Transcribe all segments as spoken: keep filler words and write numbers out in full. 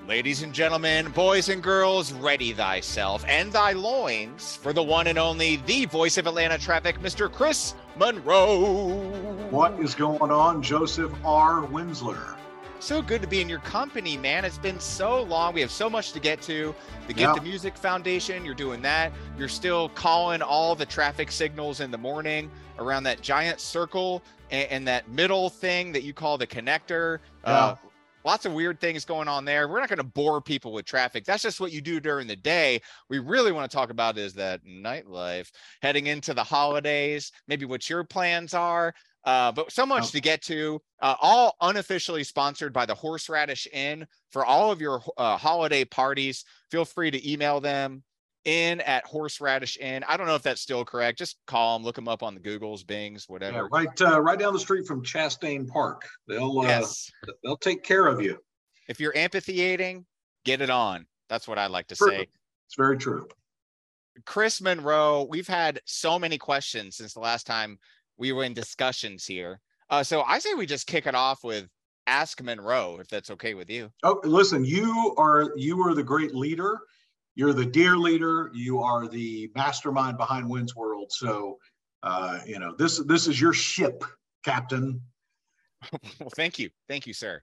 Ladies and gentlemen, boys and girls, ready thyself and thy loins for the one and only, the voice of Atlanta traffic, Mister Chris Monroe. What is going on, Joseph R. Winsler? So good to be in your company, man. It's been so long. We have so much to get to. The Get Yeah. the Music Foundation, you're doing that. You're still calling all the traffic signals in the morning around that giant circle and, and that middle thing that you call the connector. Yeah. Uh, Lots of weird things going on there. We're not going to bore people with traffic. That's just what you do during the day. We really want to talk about is that nightlife heading into the holidays, maybe what your plans are. Uh, but so much Oh. to get to, uh, all unofficially sponsored by the Horseradish Inn for all of your uh, holiday parties. Feel free to email them in at Horseradish Inn. I don't know if that's still correct. Just call them, look them up on the Googles, Bings, Yeah, whatever. right, uh, right down the street from Chastain Park. They'll, uh, Yes. they'll take care of you. If you're amphitheating, get it on. That's what I like to True. say. It's very true. Chris Monroe, we've had so many questions since the last time we were in discussions here. Uh, so I say we just kick it off with Ask Monroe, if that's okay with you. Oh, listen, you are you are the great leader. You're the dear leader. You are the mastermind behind Wins World. So, uh, you know, this this is your ship, Captain. Well, thank you. Thank you, sir.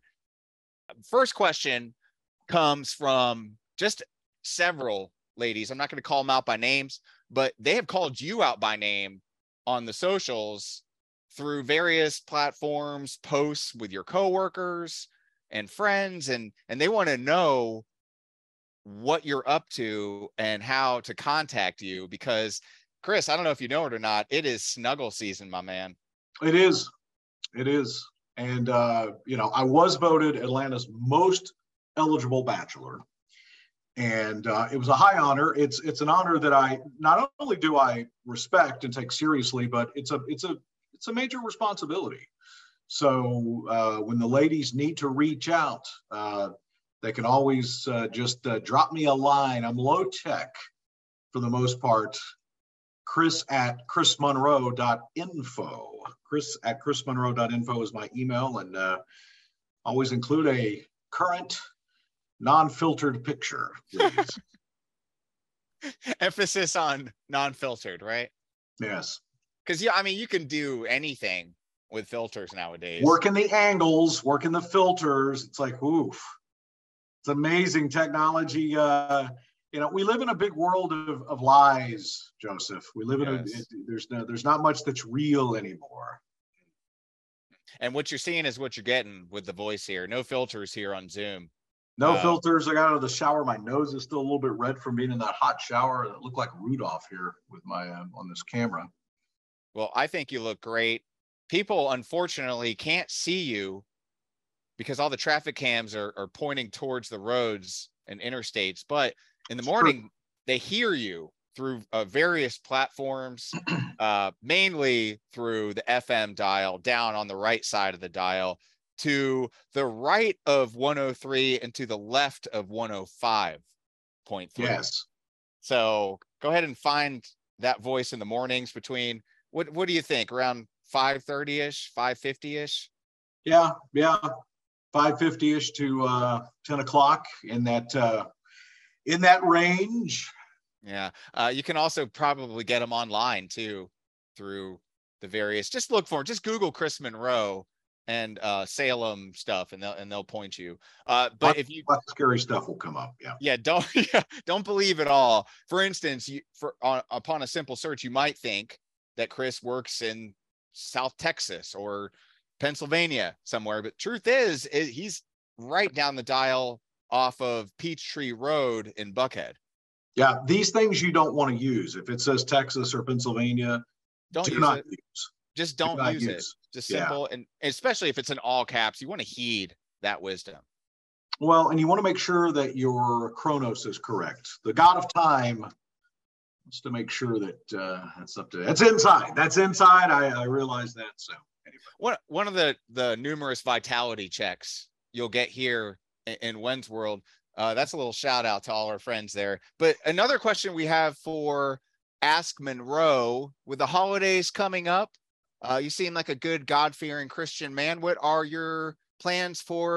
First question comes from just several ladies. I'm not going to call them out by names, but they have called you out by name on the socials through various platforms, posts with your coworkers and friends, and and they want to know what you're up to and how to contact you, because Chris, I don't know if you know it or not, it is snuggle season, my man. It is. It is. And, uh, you know, I was voted Atlanta's most eligible bachelor. And uh, it was a high honor. It's it's an honor that I not only do I respect and take seriously, but it's a it's a it's a major responsibility. So uh, when the ladies need to reach out, uh, they can always uh, just uh, drop me a line. I'm low tech for the most part. Chris at chris monroe dot info. Chris at chris monroe dot info is my email, and uh, always include a current, non-filtered picture, please. Emphasis on non-filtered, right? Yes. Because yeah, I mean, you can do anything with filters nowadays. Working the angles, working the filters. It's like, oof. It's amazing technology. Uh, you know, we live in a big world of, of lies, Joseph. We live in Yes. a, it, there's no, there's not much that's real anymore. And what you're seeing is what you're getting with the voice here. No filters here on Zoom. No Uh, filters. I got out of the shower. My nose is still a little bit red from being in that hot shower. It looked like Rudolph here with my, uh, on this camera. Well, I think you look great. People, unfortunately, can't see you because all the traffic cams are, are pointing towards the roads and interstates. But in the morning, they hear you through uh, various platforms, uh, mainly through the F M dial down on the right side of the dial, to the right of one oh three and to the left of one oh five point three. Yes. So go ahead and find that voice in the mornings between, what what do you think, around five thirty-ish, five fifty-ish? Yeah. Yeah. five fifty-ish to uh, ten o'clock in that, uh, in that range. Yeah. Uh, you can also probably get them online too through the various, just look for, just Google Chris Monroe and uh, Salem stuff, and they'll, and they'll point you. Uh, but if you, Lots of scary stuff will come up. Yeah. yeah, don't, yeah, don't believe it all. For instance, you, for on, upon a simple search, you might think that Chris works in South Texas or Pennsylvania somewhere, but truth is, is he's right down the dial off of Peachtree Road in Buckhead. Yeah. These things you don't want to use. If it says Texas or Pennsylvania, Don't do use not it. use. Just Do don't not use it. use. Just Yeah. simple, and especially if it's in all caps, you want to heed that wisdom. Well, and you want to make sure that your Chronos is correct. The god of time wants to make sure that uh, that's up to, that's inside. That's inside. I, I realize that. So anyway. One one of the the numerous vitality checks you'll get here in, in Wens World. Uh, that's a little shout out to all our friends there. But another question we have for Ask Monroe, with the holidays coming up, uh, you seem like a good God-fearing Christian man. What are your plans for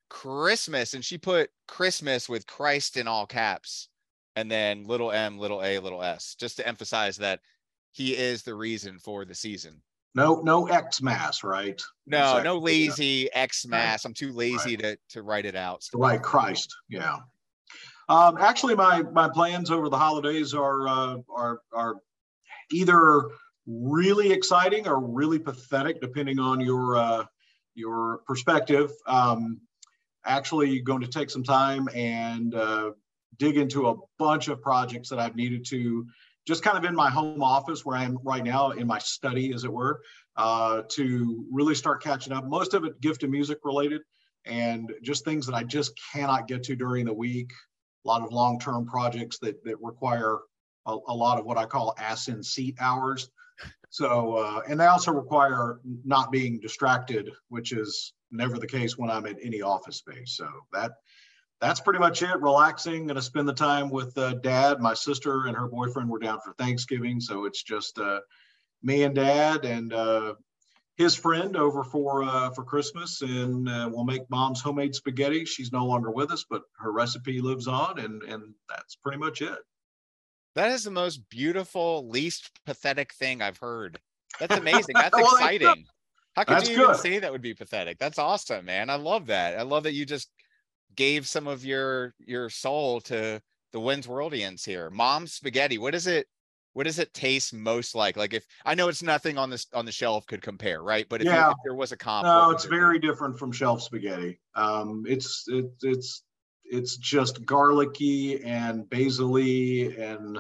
Christmas, and she put Christmas with Christ in all caps, and then little m, little a, little s, just to emphasize that he is the reason for the season. No, no Xmas, right? No, no Exactly. lazy Right. Xmas. I'm too lazy Right. to to write it out. So. Right. Christ. Yeah. Um, actually, my my plans over the holidays are uh, are are either really exciting or really pathetic, depending on your uh, your perspective. Um, actually, going to take some time and uh, dig into a bunch of projects that I've needed to just kind of in my home office where I am right now, in my study, as it were, uh, to really start catching up. Most of it gift and music related, and just things that I just cannot get to during the week. A lot of long-term projects that that require a, a lot of what I call ass in seat hours. So, uh, and they also require not being distracted, which is never the case when I'm at any office space. So that that's pretty much it. Relaxing. Going to spend the time with uh, Dad. My sister and her boyfriend were down for Thanksgiving, so it's just uh, me and Dad and uh, his friend over for uh, for Christmas, and uh, we'll make Mom's homemade spaghetti. She's no longer with us, but her recipe lives on, and and that's pretty much it. That is the most beautiful, least pathetic thing I've heard. That's amazing. That's Well, exciting. How could That's you even good. say that would be pathetic? That's awesome, man. I love that. I love that you just gave some of your your soul to the Wins Worldians here. Mom's spaghetti. What is it? What does it taste most like? Like, if I know it's nothing on this on the shelf could compare, right? But if, you, Yeah. if there was a comp, what No, would it's it be? very different from shelf spaghetti. Um, it's it, it's it's just garlicky and basil-y and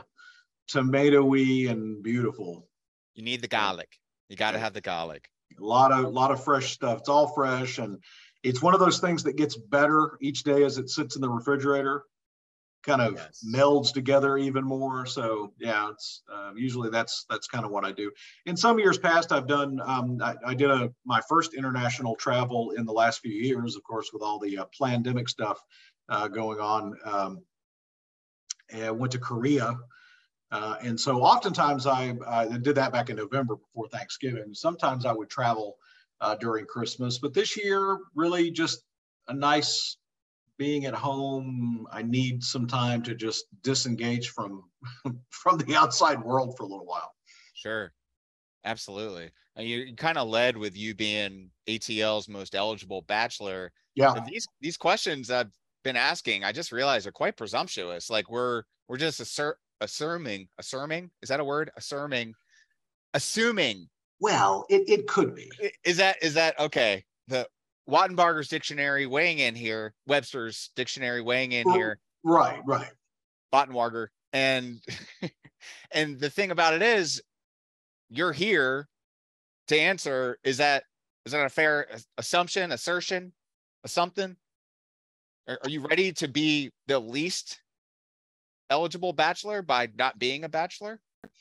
tomatoey and beautiful. You need the garlic. You got to Yeah. have the garlic. A lot of lot of fresh stuff. It's all fresh, and it's one of those things that gets better each day as it sits in the refrigerator. Kind of Yes. melds together even more. So yeah, it's uh, usually that's that's kind of what I do. In some years past, I've done. Um, I, I did a my first international travel in the last few years, of course, with all the uh, pandemic stuff uh, going on. Um, and I went to Korea. Uh, and so oftentimes I, I did that back in November before Thanksgiving. Sometimes I would travel uh, during Christmas, but this year really just a nice being at home. I need some time to just disengage from from the outside world for a little while. Sure. Absolutely. And you, you kind of led with you being A T L's most eligible bachelor. Yeah. And these these questions I've been asking, I just realized are quite presumptuous. Like we're we're just assert assuming, assuming, is that a word? Assuming, assuming. Well, it, it could be. Is that, is that, okay. The Wattenbarger's dictionary weighing in here, Webster's dictionary weighing in here. Right, right. Wattenbarger. And, and the thing about it is you're here to answer. Is that, is that a fair assumption, assertion, a something? Are, are you ready to be the least eligible bachelor by not being a bachelor?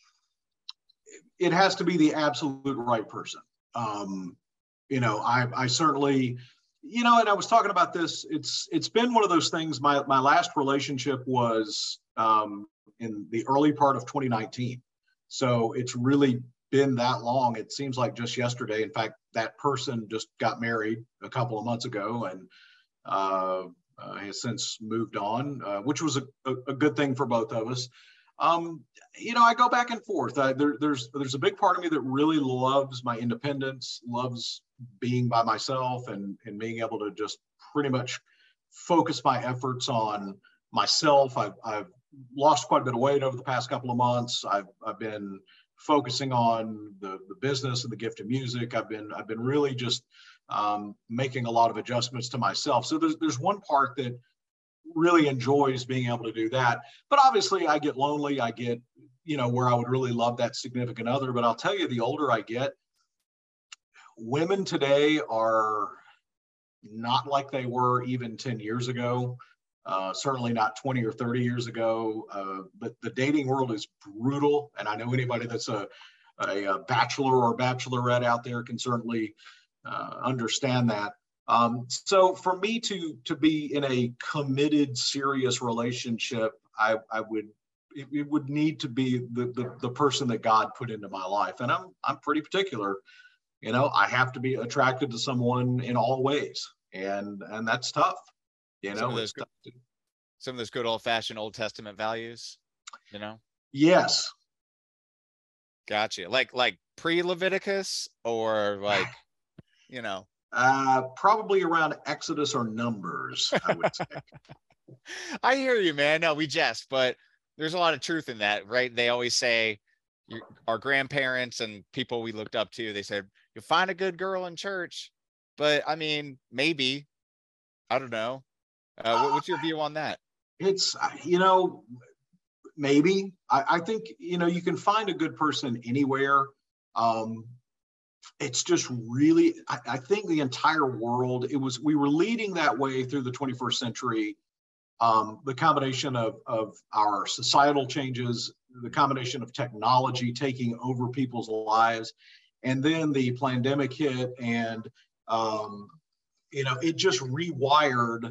It has to be the absolute right person. Um, you know, I, I certainly, you know, and I was talking about this. It's it's been one of those things. My my last relationship was um, in the early part of twenty nineteen, so it's really been that long. It seems like just yesterday. In fact, that person just got married a couple of months ago, and uh, uh, has since moved on, uh, which was a, a, a good thing for both of us. Um, you know, I go back and forth. I, there, there's there's a big part of me that really loves my independence, loves being by myself, and and being able to just pretty much focus my efforts on myself. I've I've lost quite a bit of weight over the past couple of months. I've I've been focusing on the the business and the gift of music. I've been I've been really just um, making a lot of adjustments to myself. So there's there's one part that really enjoys being able to do that. But obviously I get lonely. I get, you know, where I would really love that significant other. But I'll tell you, the older I get, women today are not like they were even ten years ago. Uh, certainly not twenty or thirty years ago. Uh, but the dating world is brutal. And I know anybody that's a, a, a bachelor or bachelorette out there can certainly uh, understand that. Um, so for me to to be in a committed, serious relationship, I, I would it, it would need to be the, the the person that God put into my life, and I'm I'm pretty particular. You know, I have to be attracted to someone in all ways. and and that's tough. You Some of know, those it's tough to, some of those good old fashioned Old Testament values, you know? yes. Gotcha. Like like pre-Leviticus or like, you know. Uh, probably around Exodus or Numbers, I would say. I hear you, man. No, we jest, but there's a lot of truth in that, right? They always say your, our grandparents and people we looked up to, they said, you find a good girl in church. But I mean, maybe, I don't know. Uh, what, what's your view on that? It's, you know, maybe. I, I think, you know, you can find a good person anywhere. Um, it's just really, I, I think the entire world, it was, we were leading that way through the twenty-first century. Um, the combination of, of our societal changes, the combination of technology taking over people's lives, and then the pandemic hit, and um, you know, it just rewired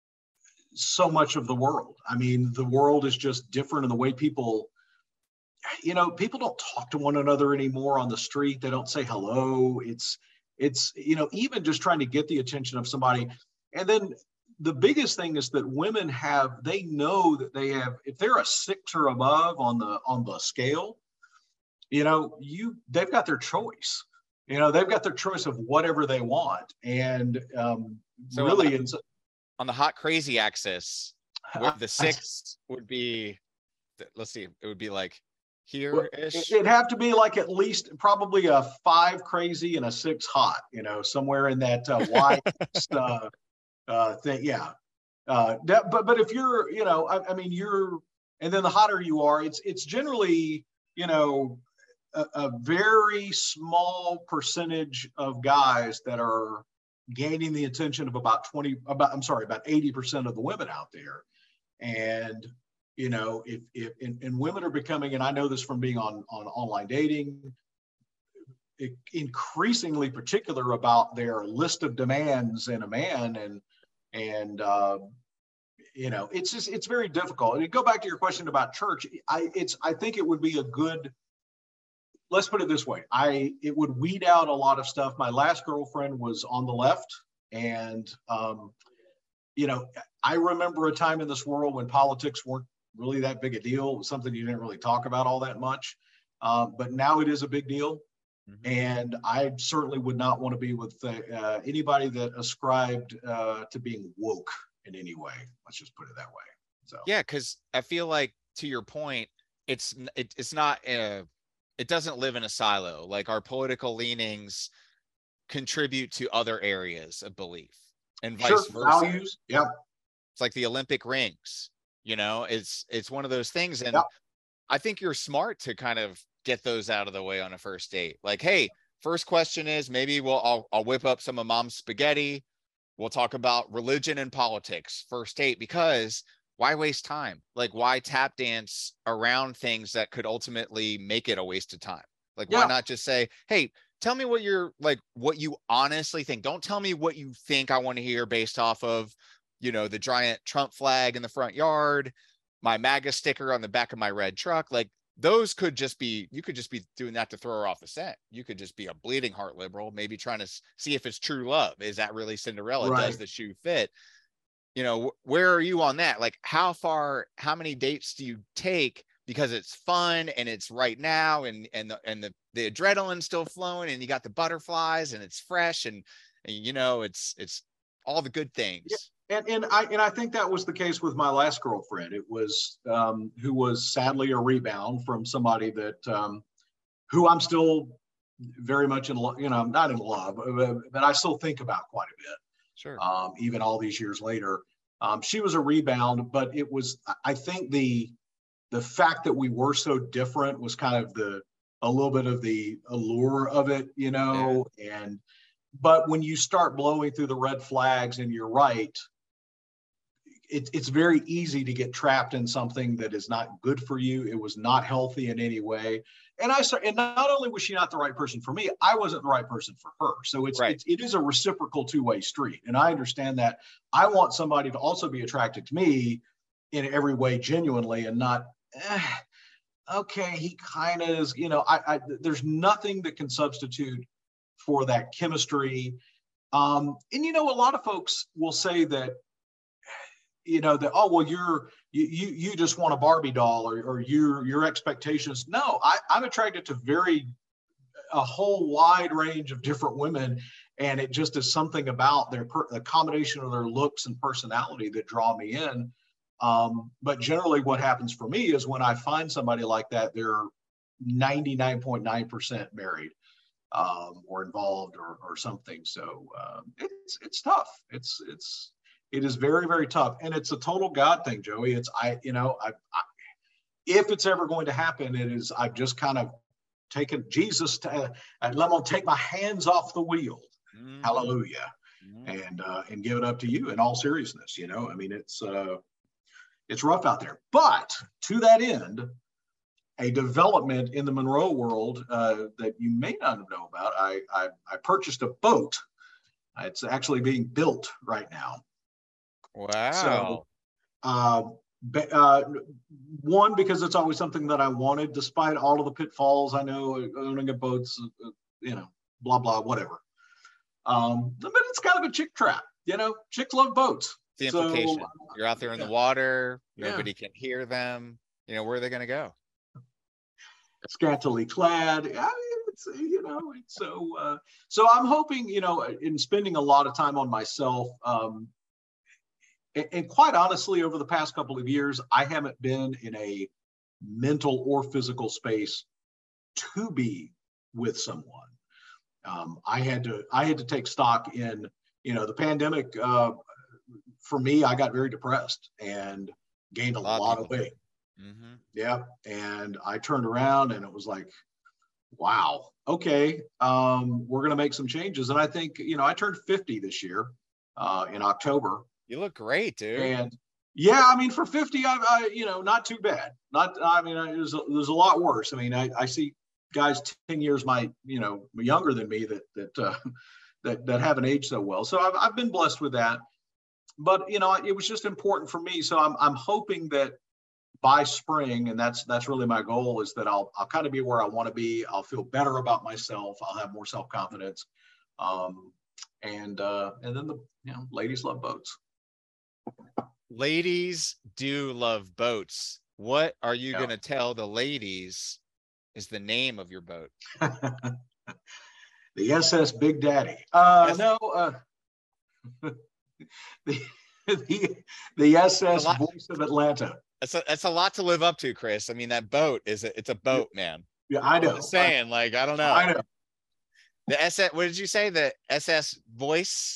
so much of the world. I mean, the world is just different in the way people, you know, people don't talk to one another anymore on the street. They don't say hello. It's, it's, you know, even just trying to get the attention of somebody. And then the biggest thing is that women have, they know that they have, if they're a six or above on the, on the scale, you know, you, they've got their choice, you know, they've got their choice of whatever they want. And um, So really, on the, it's on the hot crazy axis, where the six would be, let's see, it would be like here-ish. It'd have to be like at least probably a five crazy and a six hot, you know, somewhere in that uh, Y uh, uh, thing. Yeah. Uh, that, but but if you're, you know, I, I mean, you're, and then the hotter you are, it's it's generally, you know, a, a very small percentage of guys that are gaining the attention of about twenty, about I'm sorry, about eighty percent of the women out there, and you know, if if and, and women are becoming, and I know this from being on on online dating, increasingly particular about their list of demands in a man, and and uh, you know, it's just it's very difficult. And to go back to your question about church, I it's I think it would be a good, let's put it this way, I it would weed out a lot of stuff. My last girlfriend was on the left, and um, you know, I remember a time in this world when politics weren't really that big a deal. It was something you didn't really talk about all that much, uh, but now it is a big deal. Mm-hmm. And I certainly would not want to be with uh, anybody that ascribed uh, to being woke in any way. Let's just put it that way. So yeah, because I feel like, to your point, it's it, it's not a, it doesn't live in a silo. Like, our political leanings contribute to other areas of belief, and vice sure, versa. Values, yeah. It's like the Olympic rings. You know, it's it's one of those things, and yep. I think you're smart to kind of get those out of the way on a first date. Like, hey, first question is, maybe we'll I'll, I'll whip up some of mom's spaghetti. We'll talk about religion and politics first date, because why waste time? Like, why tap dance around things that could ultimately make it a waste of time? Like, yeah. Why not just say, hey, tell me what you're like, what you honestly think. Don't tell me what you think I want to hear based off of, you know, the giant Trump flag in the front yard, my MAGA sticker on the back of my red truck. Like, those could just be, you could just be doing that to throw her off the scent. You could just be a bleeding heart liberal, maybe trying to see if it's true love. Is that really Cinderella? Right. Does the shoe fit? You know, where are you on that? Like, how far, how many dates do you take because it's fun and it's right now, and and the and the, the adrenaline's still flowing, and you got the butterflies, and it's fresh, and, and you know, it's it's all the good things. Yeah. And, and I and I think that was the case with my last girlfriend. It was um, who was sadly a rebound from somebody that um, who I'm still very much in love. You know, I'm not in love, but, but I still think about quite a bit. Sure. Um, even all these years later, um, she was a rebound, but it was. I think the the fact that we were so different was kind of the a little bit of the allure of it, you know. Yeah. And but when you start blowing through the red flags, and you're right. It, it's very easy to get trapped in something that is not good for you. It was not healthy in any way. And I and not only was she not the right person for me, I wasn't the right person for her. So it's, right. it's it is a reciprocal two-way street. And I understand that. I want somebody to also be attracted to me in every way genuinely, and not, eh, okay, he kind of is, you know, I, I there's nothing that can substitute for that chemistry. Um, and, you know, a lot of folks will say that, you know, that, oh, well, you're, you, you, you just want a Barbie doll, or, or your, your expectations. No, I, I'm attracted to very, a whole wide range of different women. And it just is something about their per, the combination of their looks and personality that draw me in. Um, but generally what happens for me is when I find somebody like that, they're ninety-nine point nine percent married, um, or involved, or, or something. So um, it's, it's tough. It's, it's, it is very, very tough. And it's a total God thing, Joey. It's, I, you know, I, I if it's ever going to happen, it is, I've just kind of taken Jesus to, uh, I'm going to take my hands off the wheel. Mm-hmm. Hallelujah. Mm-hmm. And, uh, and give it up to you in all seriousness. You know, I mean, it's, uh, it's rough out there, but to that end, a development in the Monroe world uh, that you may not know about, I, I, I purchased a boat. It's actually being built right now. Wow. So, uh, uh, one, because it's always something that I wanted, despite all of the pitfalls I know owning a boat's, uh, you know, blah, blah, whatever. Um, but it's kind of a chick trap, you know, chicks love boats. The implication, so, you're out there in yeah. the water, nobody yeah. can hear them. You know, where are they going to go? Scantily clad. I mean, it's, you know, it's so, uh, so I'm hoping, you know, in spending a lot of time on myself, um, and, and quite honestly, over the past couple of years, I haven't been in a mental or physical space to be with someone. Um, I had to, I had to take stock in, you know, the pandemic. Uh, for me, I got very depressed and gained a, a lot, lot of weight. Mm-hmm. Yeah. And I turned around and it was like, wow, okay, um, we're going to make some changes. And I think, you know, I turned fifty this year uh, in October. You look great, dude. And yeah, I mean, for fifty, I, I you know, not too bad. Not, I mean, it was, it was a lot worse. I mean, I, I see guys ten years my, you know, younger than me that, that, uh, that, that haven't aged so well. So I've, I've been blessed with that. But, you know, it was just important for me. So I'm, I'm hoping that by spring, and that's that's really my goal, is that I'll I'll kind of be where I want to be. I'll feel better about myself. I'll have more self-confidence. Um, and uh, and then the you know, ladies love boats. Ladies do love boats. What are you yeah. going to tell the ladies is the name of your boat? The S S Big Daddy. Uh, yes. No. Uh, the, the the S S Voice of Atlanta. That's a, that's a lot to live up to, Chris. I mean, that boat is a, it's a boat, man. Yeah, I know. I'm just saying, I, like, I don't know. I know. The S S, what did you say? The S S Voice?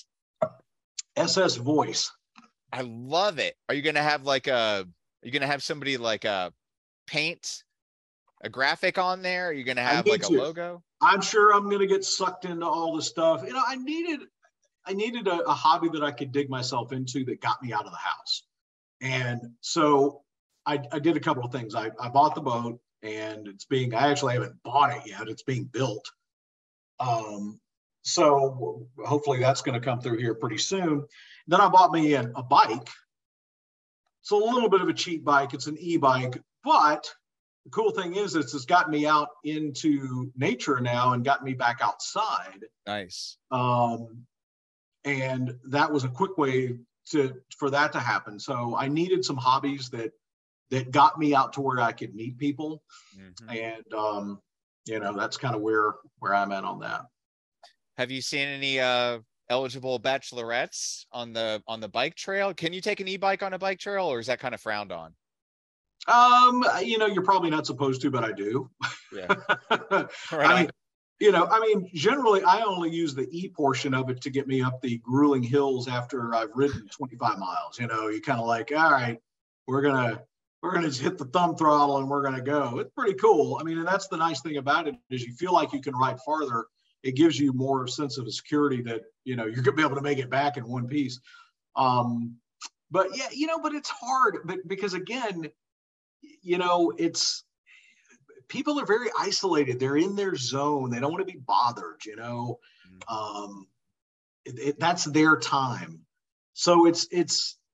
S S Voice. I love it. Are you going to have like a, are you going to have somebody like a paint a graphic on there? Are you going to have like a to. logo? I'm sure I'm going to get sucked into all the stuff. You know, I needed, I needed a, a hobby that I could dig myself into that got me out of the house. And so I, I did a couple of things. I, I bought the boat, and it's being, I actually haven't bought it yet. It's being built. Um, so hopefully that's going to come through here pretty soon. Then I bought me a, a bike. It's a little bit of a cheap bike. It's an e-bike, but the cool thing is it's, it's gotten me out into nature now and got me back outside. Nice. Um, and that was a quick way to, for that to happen. So I needed some hobbies that, that got me out to where I could meet people. Mm-hmm. And, um, you know, that's kind of where, where I'm at on that. Have you seen any, uh, eligible bachelorettes on the, on the bike trail? Can you take an e-bike on a bike trail, or is that kind of frowned on? Um, you know, you're probably not supposed to, but I do. Yeah. Right. I mean, you know, I mean, generally I only use the E portion of it to get me up the grueling hills after I've ridden twenty-five miles. You know, you kind of like, all right, we're going to, we're going to just hit the thumb throttle and we're going to go. It's pretty cool. I mean, and that's the nice thing about it, is you feel like you can ride farther. It gives you more sense of security that, you know, you're going to be able to make it back in one piece. Um, but yeah, you know, but it's hard, but because again, you know, it's, people are very isolated. They're in their zone. They don't want to be bothered, you know, um, it, it, that's their time. So it's, it's,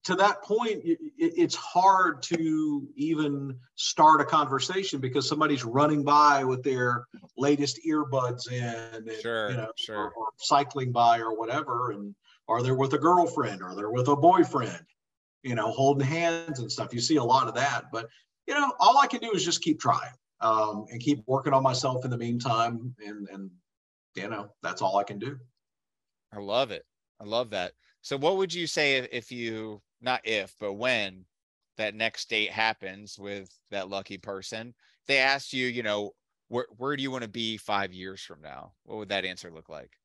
to that point, it, it's hard to even start a conversation because somebody's running by with their latest earbuds in, and, Sure, you know, sure. or, or cycling by or whatever, and are they with a girlfriend, or they're with a boyfriend, you know, holding hands and stuff. You see a lot of that, but you know, all I can do is just keep trying um, and keep working on myself in the meantime, and and you know, that's all I can do. I love it. I love that. So what would you say if, if you, not if, but when that next date happens with that lucky person, they asked you, you know, where, where do you want to be five years from now? What would that answer look like?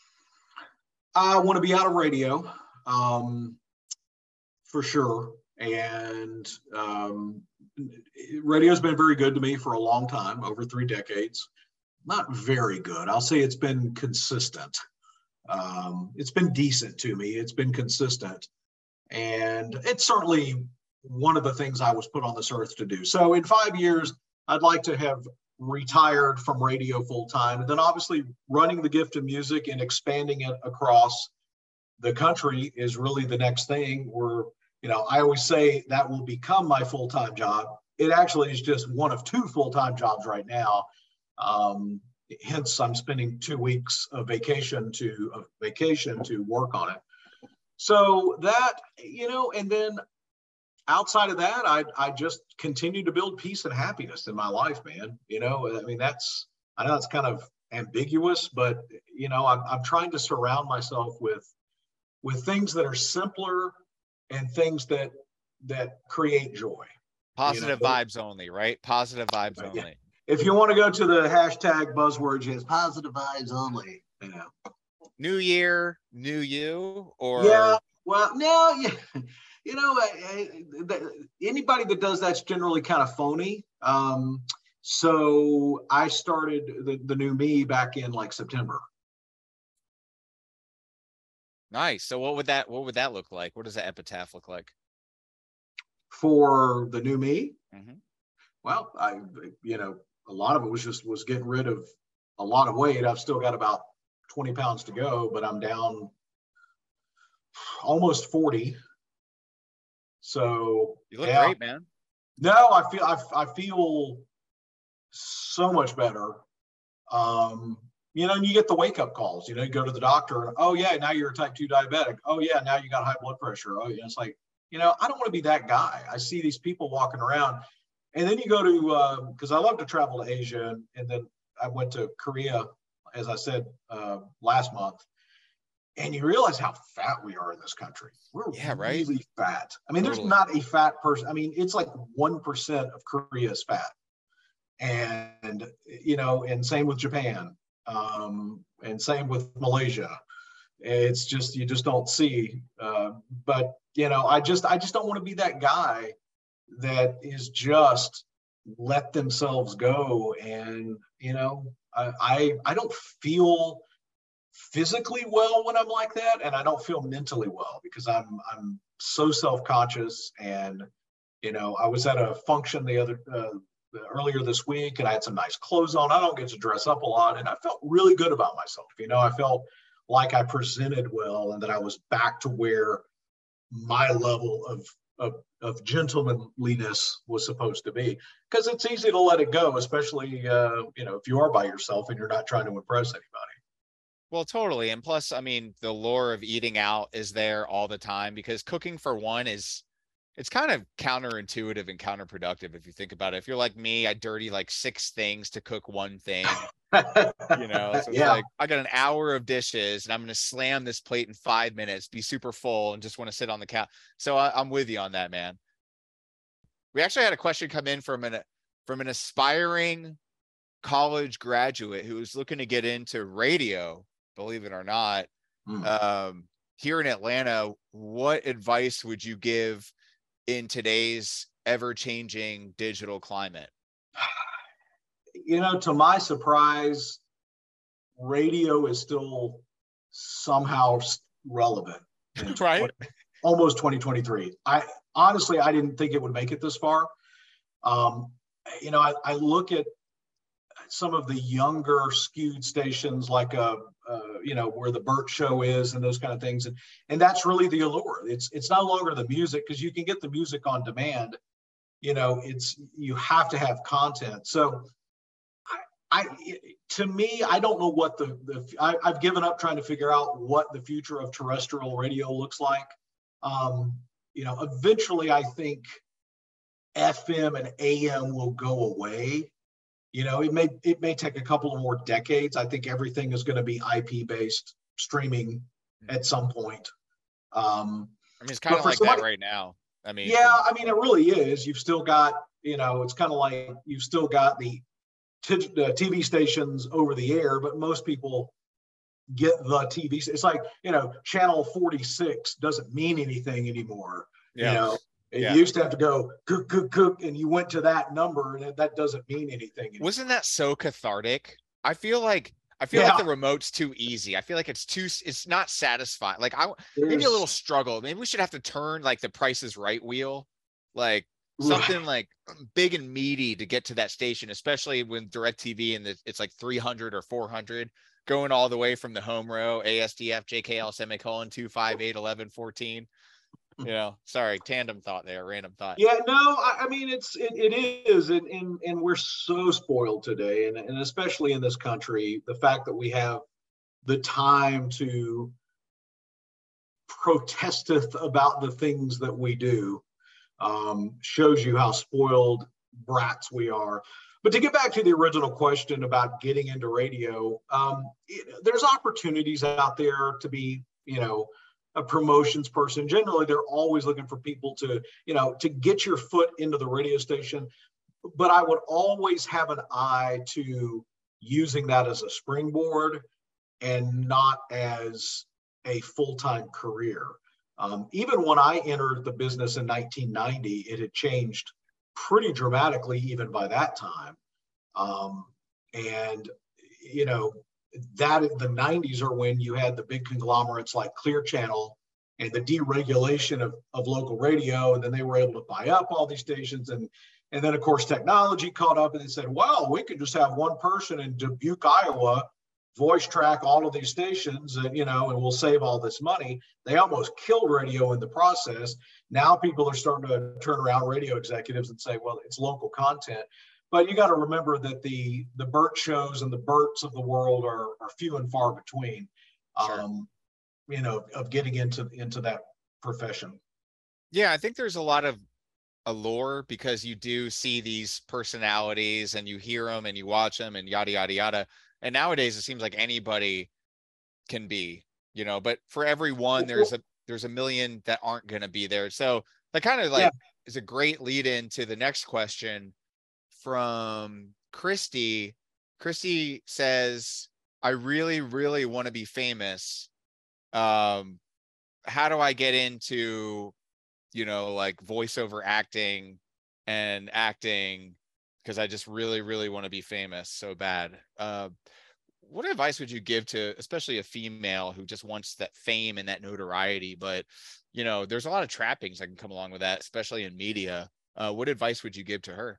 I want to be out of radio, um, for sure. And um, radio's been very good to me for a long time, over three decades. Not very good. I'll say it's been consistent. Um, it's been decent to me. It's been consistent. And it's certainly one of the things I was put on this earth to do. So in five years, I'd like to have retired from radio full time, and then obviously running the gift of music and expanding it across the country is really the next thing. Where, you know, I always say that will become my full-time job. It actually is just one of two full-time jobs right now. Um, hence, I'm spending two weeks of vacation to of vacation to work on it. So that, you know, and then outside of that, I I just continue to build peace and happiness in my life, man. You know, I mean, that's, I know it's kind of ambiguous, but you know, I'm I'm trying to surround myself with with things that are simpler and things that that create joy. Positive you know? vibes only, right? Positive vibes Right, only. yeah. If you want to go to the hashtag buzzwords, it's positive vibes only. You know. New year, new you, or Yeah. Well, no, yeah. You know, I, I, the, anybody that does that's generally kind of phony. Um, so I started the, the new me back in like September. Nice. So what would that what would that look like? What does the epitaph look like? For the new me? Mm-hmm. Well, I, you know, a lot of it was just was getting rid of a lot of weight. I've still got about twenty pounds to go, but I'm down almost forty. So you look yeah. great, man. No, I feel I, I feel so much better. Um, you know, and you get the wake up calls. You know, you go to the doctor, and oh yeah, now you're a type two diabetic. Oh yeah, now you got high blood pressure. Oh yeah, it's like, you know, I don't want to be that guy. I see these people walking around, and then you go to because uh, I love to travel to Asia, and, and then I went to Korea, as I said uh, last month. And you realize how fat we are in this country. We're yeah, right? really fat. I mean, Totally. there's not a fat person. I mean, it's like one percent of Korea is fat. And, you know, and same with Japan. Um, and same with Malaysia. It's just, you just don't see. Uh, but, you know, I just, I just don't want to be that guy that is just let themselves go. And, you know, I, I, I don't feel physically well when I'm like that, and I don't feel mentally well because I'm I'm so self-conscious. And you know, I was at a function the other uh, earlier this week, and I had some nice clothes on. I don't get to dress up a lot, and I felt really good about myself. You know, I felt like I presented well, and that I was back to where my level of of, of gentlemanliness was supposed to be. Because it's easy to let it go, especially uh, you know, if you are by yourself and you're not trying to impress anybody. Well, totally. And plus, I mean, the lure of eating out is there all the time because cooking for one is, it's kind of counterintuitive and counterproductive if you think about it. If you're like me, I dirty like six things to cook one thing, you know, so it's yeah. like I got an hour of dishes and I'm going to slam this plate in five minutes, be super full and just want to sit on the couch. So I, I'm with you on that, man. We actually had a question come in from an, from an aspiring college graduate who was looking to get into radio. Believe it or not, mm. um, here in Atlanta, what advice would you give in today's ever-changing digital climate? You know, to my surprise, radio is still somehow relevant. Right? twenty, almost twenty twenty-three. I honestly, I didn't think it would make it this far. Um, you know, I, I look at some of the younger skewed stations like a, uh, you know, where the Burt Show is and those kind of things. And, and that's really the allure. It's, it's no longer the music, because you can get the music on demand. You know, it's, you have to have content. So I, I to me, I don't know what the, the I, I've given up trying to figure out what the future of terrestrial radio looks like. Um, you know, eventually I think F M and A M will go away. You know, it may it may take a couple of more decades. I think everything is going to be I P based streaming at some point. Um, I mean, it's kind of like somebody, that right now. I mean, yeah, I mean, it really is. You've still got, you know, it's kind of like you've still got the, t- the T V stations over the air, but most people get the T V. It's like, you know, channel forty-six doesn't mean anything anymore. Yeah. You know. Yeah. You used to have to go cook, cook, cook, and you went to that number, and that doesn't mean anything anymore. Wasn't that so cathartic? I feel like I feel yeah. like the remote's too easy. I feel like it's too, it's not satisfying. Like I There's, maybe a little struggle. Maybe we should have to turn like the Price is Right wheel, like something right. like big and meaty to get to that station, especially when DirecTV and it's like three hundred or four hundred, going all the way from the home row, A S D F, J K L, semicolon, two, five, eight, eleven, fourteen. You know, sorry, tandem thought there, random thought. Yeah, no, I, I mean, it's, it, it is. And, and, and we're so spoiled today. And, and especially in this country, the fact that we have the time to protesteth about the things that we do um, shows you how spoiled brats we are. But to get back to the original question about getting into radio, um, it, there's opportunities out there to be, you know, a promotions person. Generally, they're always looking for people to, you know, to get your foot into the radio station. But I would always have an eye to using that as a springboard and not as a full-time career. Um, even when I entered the business in nineteen ninety, it had changed pretty dramatically even by that time. Um, and, you know, that the nineties are when you had the big conglomerates like Clear Channel and the deregulation of, of local radio. And then they were able to buy up all these stations. And, and then of course, technology caught up and they said, well, we could just have one person in Dubuque, Iowa, voice track all of these stations and, you know, and we'll save all this money. They almost killed radio in the process. Now people are starting to turn around radio executives and say, well, it's local content. But you got to remember that the the Burt shows and the Burts of the world are, are few and far between, sure. um, you know, of getting into into that profession. Yeah, I think there's a lot of allure because you do see these personalities and you hear them and you watch them and yada, yada, yada. And nowadays it seems like anybody can be, you know, but for everyone, there's a there's a million that aren't going to be there. So that kind of like yeah. is a great lead into the next question. From Christy. Christy says, I really, really want to be famous. Um, how do I get into, you know, like voiceover acting and acting? Because I just really, really want to be famous so bad. Uh, what advice would you give to, especially a female who just wants that fame and that notoriety? But, you know, there's a lot of trappings that can come along with that, especially in media. Uh, what advice would you give to her?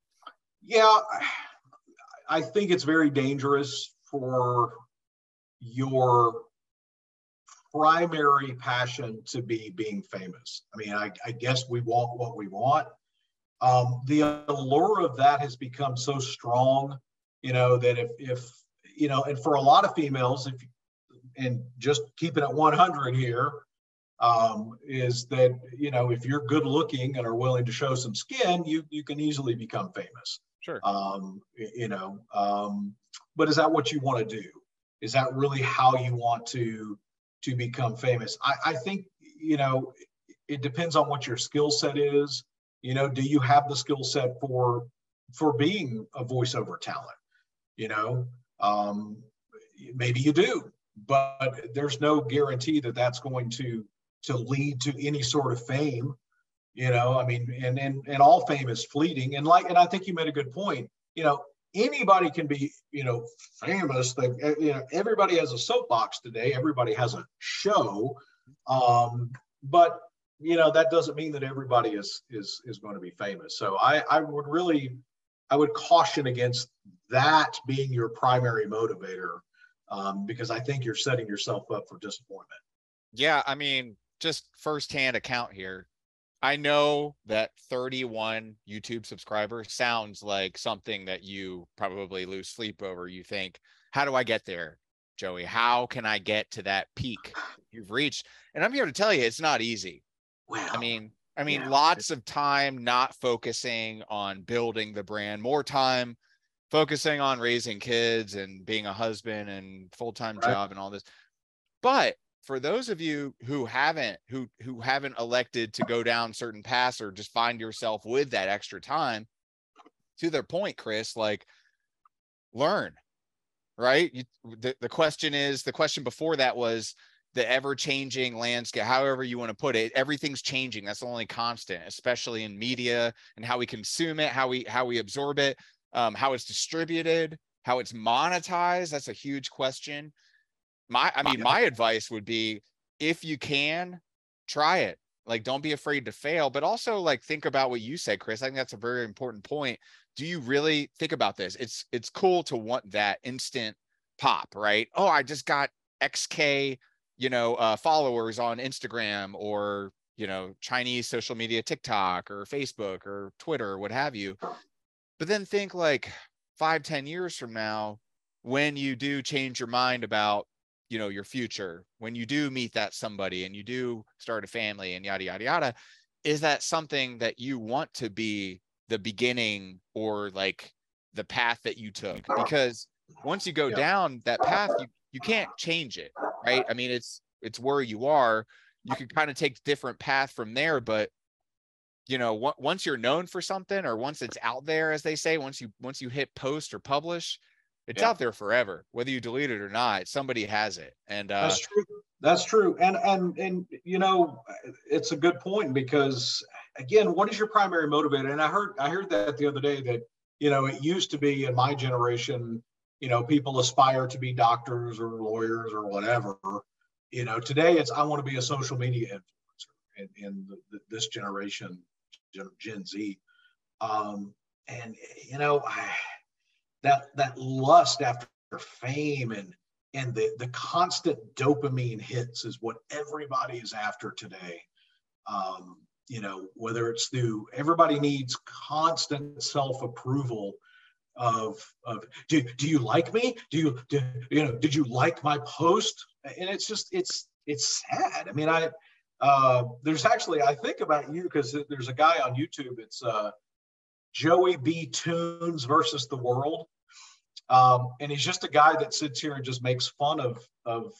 Yeah, I think it's very dangerous for your primary passion to be being famous. I mean, I, I guess we want what we want. Um, the allure of that has become so strong, you know, that if, if, you know, and for a lot of females, if, and just keeping it one hundred here, um, is that, you know, if you're good looking and are willing to show some skin, you, you can easily become famous. Sure. Um, you know, um, but is that what you want to do? Is that really how you want to, to become famous? I, I think, you know, it depends on what your skill set is. You know, do you have the skill set for, for being a voiceover talent? You know, um, maybe you do, but there's no guarantee that that's going to, to lead to any sort of fame. You know, I mean, and, and, and all fame is fleeting. And like, and I think you made a good point, you know, anybody can be, you know, famous. They, you know, everybody has a soapbox today. Everybody has a show. Um, but, you know, that doesn't mean that everybody is, is, is going to be famous. So I, I would really, I would caution against that being your primary motivator. um, because I think you're setting yourself up for disappointment. Yeah, I mean, just firsthand account here. I know that thirty-one YouTube subscribers sounds like something that you probably lose sleep over. You think, how do I get there, Joey? How can I get to that peak you've reached? And I'm here to tell you, it's not easy. Wow. I mean, I mean, Yeah. lots of time not focusing on building the brand, more time focusing on raising kids and being a husband and full-time Right. job and all this. But for those of you who haven't, who, who haven't elected to go down certain paths or just find yourself with that extra time, to their point, Chris, like, learn, right? You, the, the question is, the question before that was the ever-changing landscape, however you want to put it. Everything's changing. That's the only constant, especially in media and how we consume it, how we, how we absorb it, um, how it's distributed, how it's monetized. That's a huge question. My, I mean, my advice would be, if you can, try it. Like, don't be afraid to fail, but also, like, think about what you said, Chris. I think that's a very important point. Do you really think about this? It's, it's cool to want that instant pop, right? Oh, I just got X K, you know, uh, followers on Instagram, or, you know, Chinese social media, TikTok or Facebook or Twitter or what have you. But then think, like, five, ten years from now, when you do change your mind about, you know, your future, when you do meet that somebody and you do start a family and yada, yada, yada, is that something that you want to be the beginning or like the path that you took? Because once you go Yeah. down that path, you, you can't change it, right? I mean, it's, it's where you are. You can kind of take different path from there, but you know, w- once you're known for something, or once it's out there, as they say, once you, once you hit post or publish, it's Yeah. out there forever, whether you delete it or not. Somebody has it. And uh, that's true. That's true. And, and, and, you know, it's a good point, because again, what is your primary motivator? And I heard, I heard that the other day, that, you know, it used to be in my generation, you know, people aspire to be doctors or lawyers or whatever. You know, today it's, I want to be a social media influencer in, in the, the, this generation, Gen, Gen Z. Um, and, you know, I, that that lust after fame and and the the constant dopamine hits is what everybody is after today. Um, you know, whether it's through, everybody needs constant self-approval of of do, do you like me? Do you do, you know, did you like my post? And it's just it's it's sad. I mean, I uh, there's actually, I think about you because there's a guy on YouTube. It's uh, Joey B. Tunes versus the World. Um, and he's just a guy that sits here and just makes fun of, of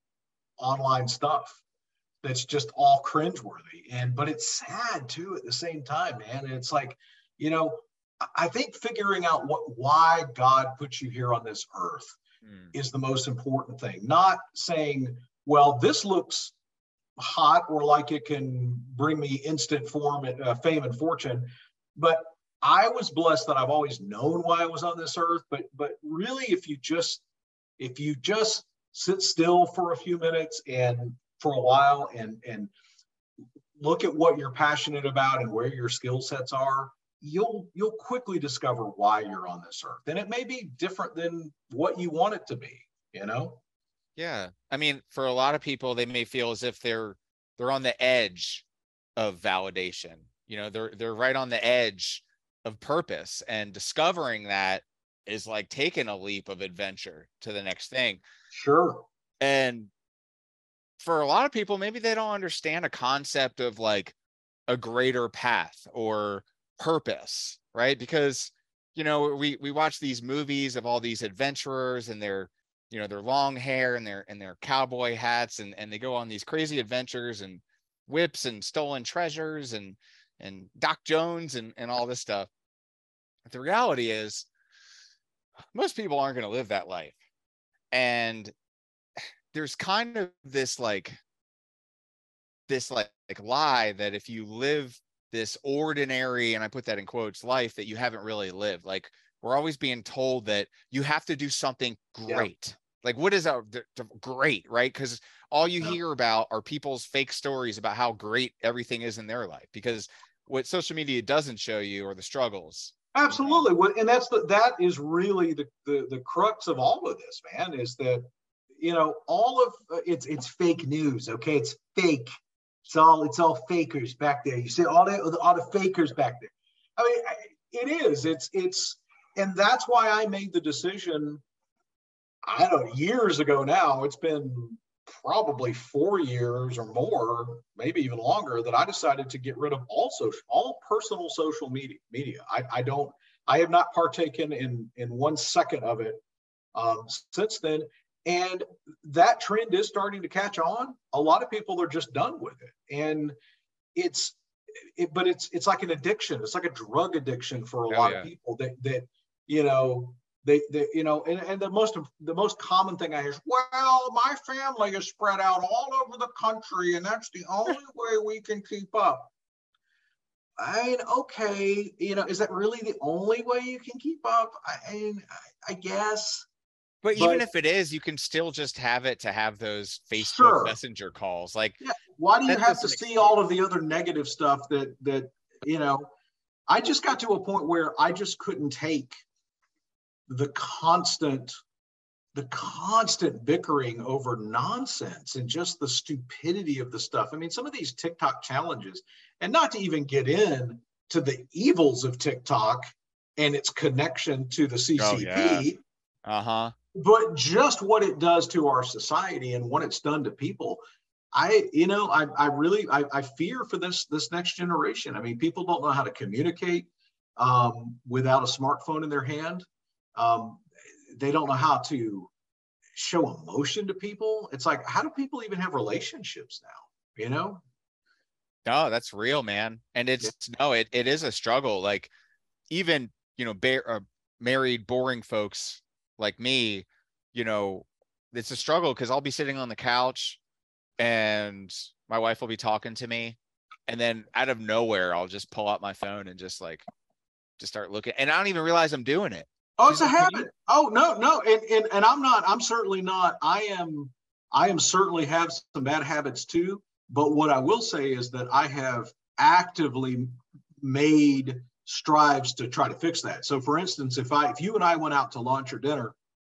online stuff that's just all cringeworthy. And, but it's sad too at the same time, man. And it's like, you know, I think figuring out what, why God put you here on this earth mm. is the most important thing. Not saying, well, this looks hot or like it can bring me instant form, uh, fame and fortune, but I was blessed that I've always known why I was on this earth. But but really, if you just if you just sit still for a few minutes and for a while and and look at what you're passionate about and where your skill sets are, you'll you'll quickly discover why you're on this earth. And it may be different than what you want it to be, you know? Yeah. I mean, for a lot of people, they may feel as if they're they're on the edge of validation. You know, they're they're right on the edge of purpose, and discovering that is like taking a leap of adventure to the next thing. Sure. And for a lot of people, maybe they don't understand a concept of like a greater path or purpose, right? Because, you know, we, we watch these movies of all these adventurers and their, you know, their long hair and their, and their cowboy hats, and, and they go on these crazy adventures and whips and stolen treasures and, and Doc Jones and, and all this stuff. But the reality is most people aren't going to live that life. And there's kind of this like, this like, like lie that if you live this ordinary, and I put that in quotes, life, that you haven't really lived. Like, we're always being told that you have to do something great. Yeah. Like, what is a great, right? Because all you yeah. hear about are people's fake stories about how great everything is in their life, because what social media doesn't show you are the struggles. Absolutely. You know? And that's the, that is really the, the, the crux of all of this, man, is that, you know, all of uh, it's it's fake news. Okay, it's fake. It's all it's all fakers back there. You see all the all the fakers back there. I mean, it is. It's it's, and that's why I made the decision. I don't know, years ago now. It's been probably four years or more, maybe even longer, that I decided to get rid of all social, all personal social media. Media. I, I don't. I have not partaken in in one second of it um, since then. And that trend is starting to catch on. A lot of people are just done with it, and it's, it, but it's it's like an addiction. It's like a drug addiction for a Oh, lot yeah. of people. That that you know they, they you know, and, and the most the most common thing I hear is, well, my family is spread out all over the country, and that's the only way we can keep up. I mean, okay, you know, is that really the only way you can keep up? I, I mean, I, I guess. But even But if it is, you can still just have it to have those Facebook sure. Messenger calls. Like, Yeah. Why do you that's have just to an see excuse. all of the other negative stuff that that you know? I just got to a point where I just couldn't take the constant, the constant bickering over nonsense and just the stupidity of the stuff. I mean, some of these TikTok challenges, and not to even get in to the evils of TikTok and its connection to the C C P. Oh, yeah. Uh-huh. But just what it does to our society and what it's done to people, I, you know, I, I really, I, I fear for this, this next generation. I mean, people don't know how to communicate um, without a smartphone in their hand. Um, they don't know how to show emotion to people. It's like, how do people even have relationships now? You know? No, that's real, man. And it's, yeah. no, it, it is a struggle. Like, even, you know, bear, uh, married, boring folks like me, you know, it's a struggle because I'll be sitting on the couch and my wife will be talking to me, and then out of nowhere I'll just pull out my phone and just like just start looking, and I don't even realize I'm doing it. Oh, it's She's a like, habit. you... Oh, no, no. And, and and I'm not, I'm certainly not, I am, I am certainly have some bad habits too. But what I will say is that I have actively made strives to try to fix that. So for instance, if I, if you and I went out to lunch or dinner,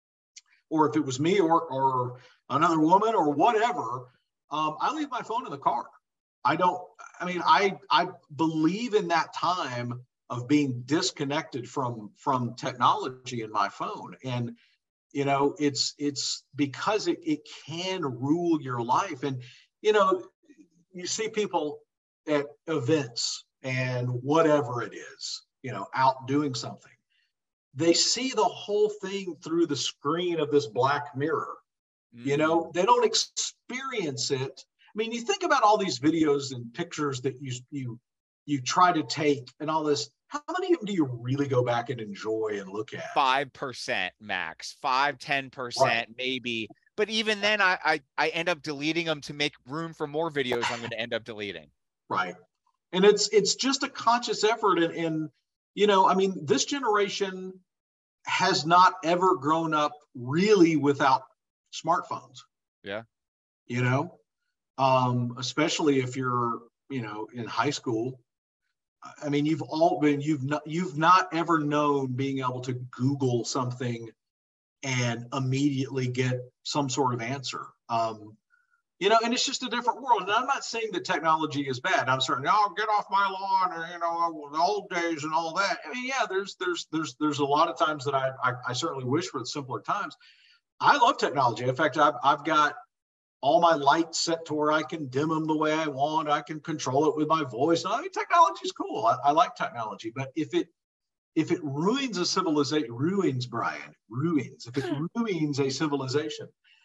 or if it was me or, or another woman or whatever, um, I leave my phone in the car. I don't, I mean, I, I believe in that time of being disconnected from, from technology in my phone. And, you know, it's, it's because it, it can rule your life. And, you know, you see people at events and whatever it is, you know, out doing something. They see the whole thing through the screen of this black mirror. Mm. You know, they don't experience it. I mean, you think about all these videos and pictures that you you you try to take and all this. How many of them do you really go back and enjoy and look at? Five percent max, five, ten percent right. Maybe. But even then, I, I I end up deleting them to make room for more videos I'm going to end up deleting. Right, and it's it's just a conscious effort, and, and you know, I mean, this generation has not ever grown up really without smartphones. Yeah, you know. Um, especially if you're, you know, in high school. I mean, you've all been, you've not, you've not ever known being able to Google something and immediately get some sort of answer. Um, you know, and it's just a different world. And I'm not saying that technology is bad. I'm certain, oh, get off my lawn, or, you know, the old days and all that. I mean, yeah, there's, there's, there's, there's a lot of times that I, I, I certainly wish for simpler times. I love technology. In fact, I've, I've got all my lights set to where I can dim them the way I want. I can control it with my voice. I mean, technology is cool. I, I like technology, but if it if it ruins a civilization, ruins Brian, ruins. If it ruins a civilization,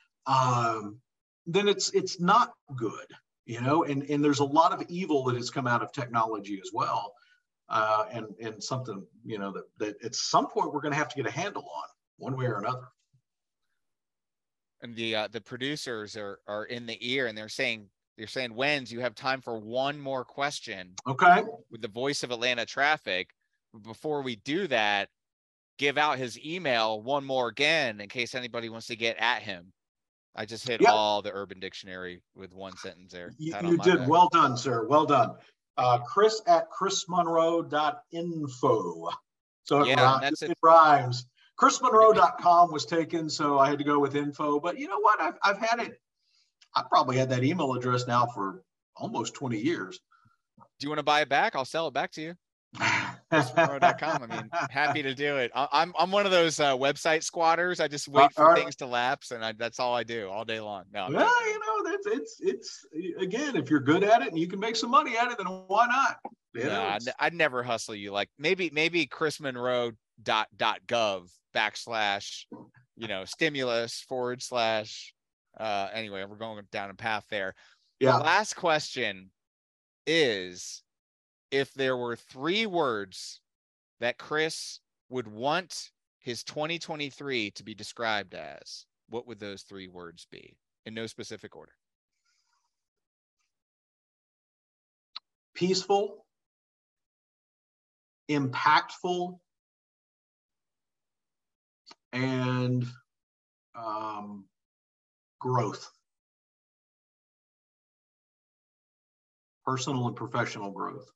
um, then it's it's not good, you know. And and there's a lot of evil that has come out of technology as well, uh, and and something, you know, that that at some point we're going to have to get a handle on, one way or another. And the uh, the producers are are in the ear, and they're saying they're saying, Wenz, you have time for one more question. Okay. With the voice of Atlanta traffic. But before we do that, give out his email one more again in case anybody wants to get at him. I just hit yep. all the Urban Dictionary with one sentence there. You, you did back. Well done, sir. Well done. Uh, Chris at chris monroe dot info. So it, yeah, rhymes. That's it, it rhymes. chris monroe dot com was taken, so I had to go with info. But you know what? I've, I've had it. I probably had that email address now for almost twenty years. Do you want to buy it back? I'll sell it back to you. chris monroe dot com. I mean, happy to do it. I, I'm I'm one of those uh, website squatters. I just wait for uh, things to lapse, and I, that's all I do all day long. No, well, you know, that's it's it's again, if you're good at it and you can make some money at it, then why not? You no, I'd, I'd never hustle you. Like maybe maybe chris monroe dot gov backslash, you know, stimulus forward slash. Uh, anyway, we're going down a path there. Yeah. The last question is, if there were three words that Chris would want his twenty twenty-three to be described as, what would those three words be, in no specific order? Peaceful, impactful, and um, growth. Personal and professional growth.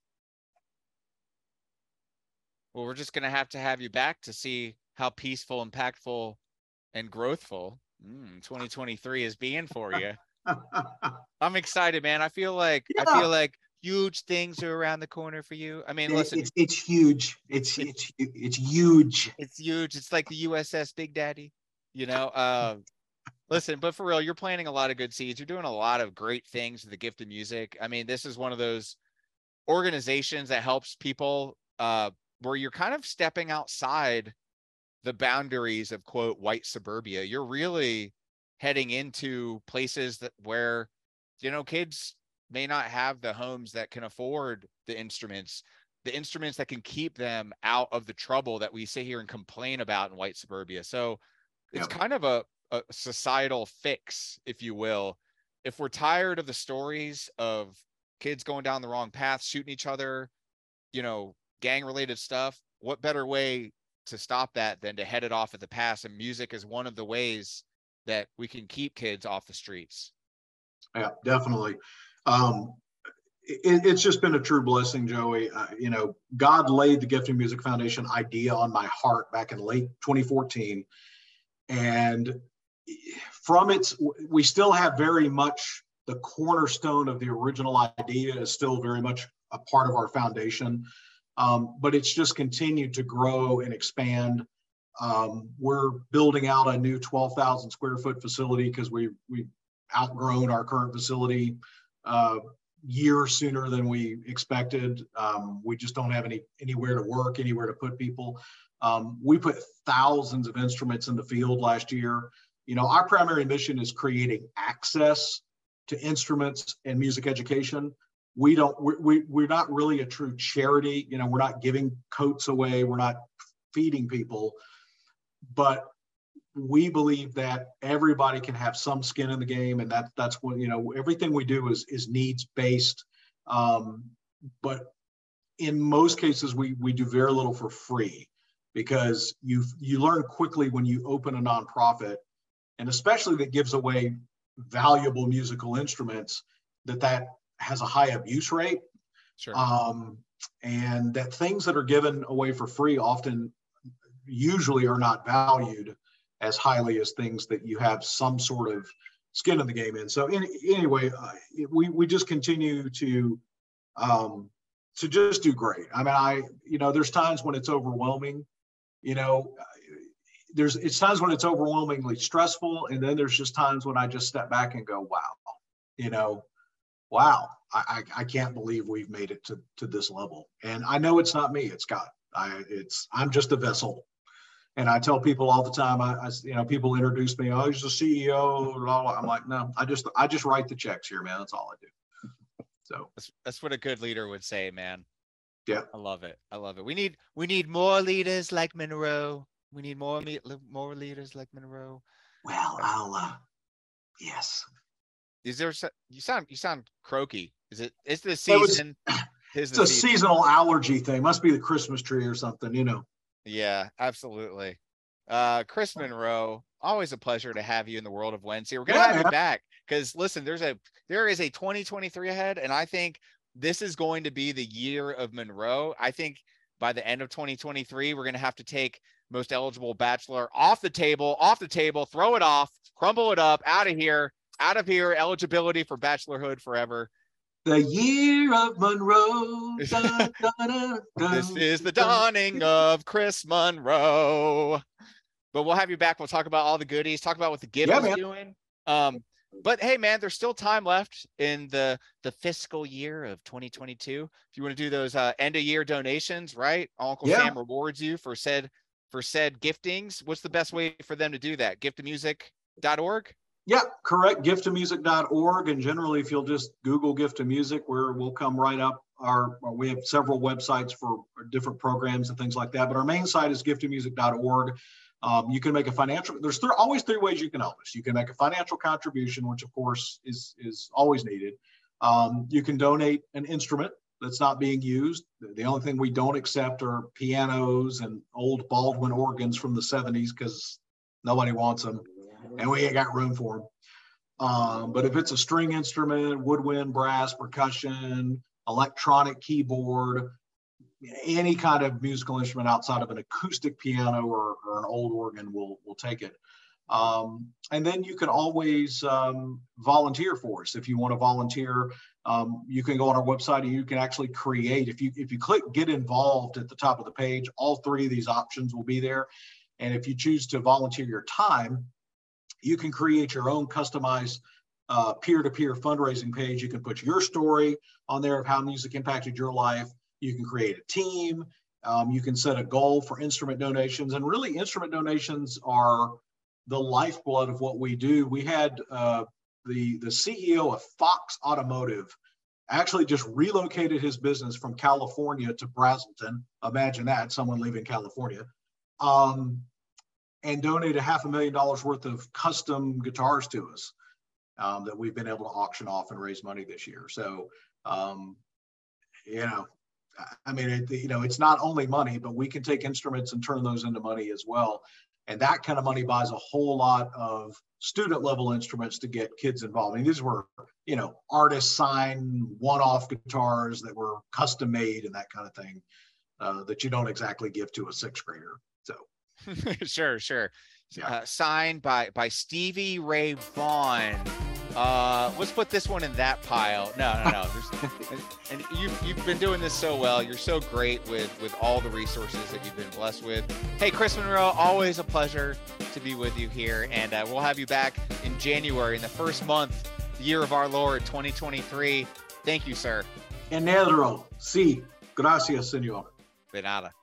Well, we're just going to have to have you back to see how peaceful, impactful, and growthful mm, twenty twenty-three is being for you. I'm excited, man. I feel like yeah. I feel like huge things are around the corner for you. I mean, listen, it's it's huge. It's it's it's, it's huge. It's huge. It's like the U S S Big Daddy, you know. Uh, listen, but for real, you're planting a lot of good seeds. You're doing a lot of great things with the gift of music. I mean, this is one of those organizations that helps people uh, where you're kind of stepping outside the boundaries of, quote, white suburbia. You're really heading into places that where, you know, kids may not have the homes that can afford the instruments, the instruments that can keep them out of the trouble that we sit here and complain about in white suburbia. So it's yeah. kind of a, a societal fix, if you will. If we're tired of the stories of kids going down the wrong path, shooting each other, you know, gang related stuff, what better way to stop that than to head it off at the pass? And music is one of the ways that we can keep kids off the streets. Yeah, definitely. Um, it, it's just been a true blessing, Joey. Uh, you know, God laid the Gift of Music Foundation idea on my heart back in late twenty fourteen. And from its, we still have very much the cornerstone of the original idea is still very much a part of our foundation. Um, but it's just continued to grow and expand. Um, we're building out a new twelve thousand square foot facility because we, we've outgrown our current facility uh, years sooner than we expected. Um, we just don't have any anywhere to work, anywhere to put people. Um, we put thousands of instruments in the field last year. You know, our primary mission is creating access to instruments and music education. We don't, we, we're not really a true charity. You know, we're not giving coats away. We're not feeding people, but we believe that everybody can have some skin in the game. And that that's what, you know, everything we do is, is needs based. Um, but in most cases, we, we do very little for free because you you learn quickly when you open a nonprofit, and especially that gives away valuable musical instruments, that that has a high abuse rate. Sure. Um, and that things that are given away for free often usually are not valued as highly as things that you have some sort of skin in the game in. So in, anyway, uh, we, we just continue to, um, to just do great. I mean, I, you know, there's times when it's overwhelming, you know, there's, it's times when it's overwhelmingly stressful. And then there's just times when I just step back and go, wow, you know, wow, I, I, I can't believe we've made it to, to this level. And I know it's not me, it's God. I, it's, I'm just a vessel. And I tell people all the time, I, I you know, people introduce me, oh, he's the C E O, blah, blah. I'm like, no, I just, I just write the checks here, man. That's all I do. So that's, that's what a good leader would say, man. Yeah. I love it. I love it. We need, we need more leaders like Monroe. We need more, more leaders like Monroe. Well, I'll, uh, yes. Is there, you sound, you sound croaky. Is it, it's the season. It was, it's a season. Seasonal allergy thing. Must be the Christmas tree or something, you know. Yeah, absolutely. Uh, Chris Monroe, always a pleasure to have you in the world of Wednesday. We're gonna yeah, have man. you back because listen, there's a there is a twenty twenty-three ahead, and I think this is going to be the year of Monroe. I think by the end of twenty twenty-three, we're gonna have to take most eligible bachelor. Off the table, off the table, throw it off, crumble it up, out of here, out of here, eligibility for bachelorhood forever. The year of Monroe. Dun, dun, dun, dun, This is the dawning of Chris Monroe. But we'll have you back. We'll talk about all the goodies, talk about what the gift Yeah, is man. doing. Um, but hey, man, there's still time left in the the fiscal year of twenty twenty-two. If you want to do those uh, end of year donations, right? Uncle Yeah. Sam rewards you for said for said giftings. What's the best way for them to do that? gift to music dot org? Yeah, correct. gift to music dot org. And generally, if you'll just Google Gift to Music, where we'll come right up. Our we have several websites for different programs and things like that. But our main site is gift to music dot org. Um, you can make a financial, there's th- always three ways you can help us. You can make a financial contribution, which of course is, is always needed. Um, you can donate an instrument that's not being used. The only thing we don't accept are pianos and old Baldwin organs from the seventies because nobody wants them and we ain't got room for them. Um, but if it's a string instrument, woodwind, brass, percussion, electronic keyboard, any kind of musical instrument outside of an acoustic piano or, or an old organ, we'll, we'll take it. Um, and then you can always um, volunteer for us. If you want to volunteer, um, you can go on our website and you can actually create. If you if you click get involved at the top of the page, all three of these options will be there. And if you choose to volunteer your time, you can create your own customized uh, peer-to-peer fundraising page. You can put your story on there of how music impacted your life. You can create a team. Um, you can set a goal for instrument donations. And really, instrument donations are the lifeblood of what we do. We had uh, the, the C E O of Fox Automotive actually just relocated his business from California to Brazelton. Imagine that, someone leaving California. Um, and donated half a million dollars worth of custom guitars to us um, that we've been able to auction off and raise money this year. So, um, you know, I mean, it, you know, it's not only money, but we can take instruments and turn those into money as well. And that kind of money buys a whole lot of student level instruments to get kids involved. I mean, these were, you know, artist signed one-off guitars that were custom made and that kind of thing uh, that you don't exactly give to a sixth grader. So. sure, sure. Yeah. Uh, signed by by Stevie Ray Vaughan. Uh, let's put this one in that pile. No, no, no. There's, and and you've you've been doing this so well. You're so great with with all the resources that you've been blessed with. Hey, Chris Monroe, always a pleasure to be with you here, and uh, we'll have you back in January, in the first month, the year of our Lord, twenty twenty-three. Thank you, sir. Enedro, sí, gracias, señor. De nada.